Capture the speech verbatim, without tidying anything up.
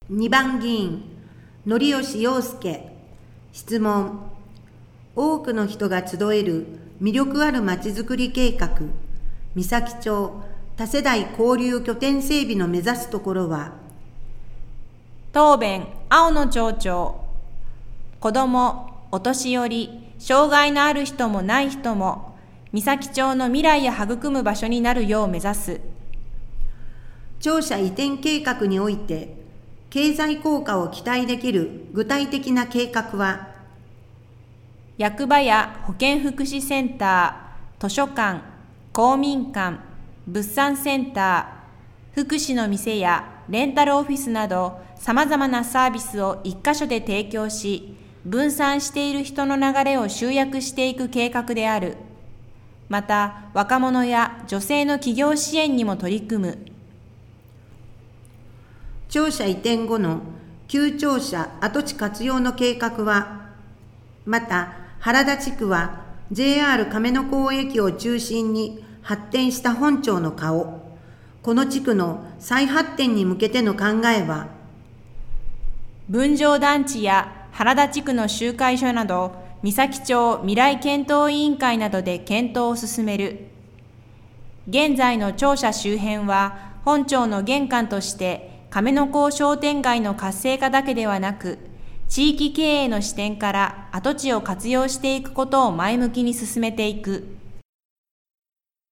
にばん議員、則吉陽介。質問。多くの人が集える魅力あるまちづくり計画、三崎町多世代交流拠点整備の目指すところは。 答弁、青野町長。子ども、お年寄り、障害のある人もない人も、三崎町の未来を育む場所になるよう目指す。 庁舎移転計画において、経済効果を期待できる具体的な計画は。 役場や保健福祉センター、図書館、公民館、物産センター、福祉の店やレンタルオフィスなどさまざまなサービスを一箇所で提供し、分散している人の流れを集約していく計画である。また、若者や女性の起業支援にも取り組む。 庁舎移転後の旧庁舎跡地活用の計画は。また、原田地区は ジェイアール 亀の甲駅を中心に発展した本町の顔。この地区の再発展に向けての考えは。 分譲団地や原田地区の集会所など、三崎町未来検討委員会などで検討を進める。現在の庁舎周辺は、本町の玄関として、亀の甲商店街の活性化だけではなく、地域経営の視点から跡地を活用していくことを前向きに進めていく。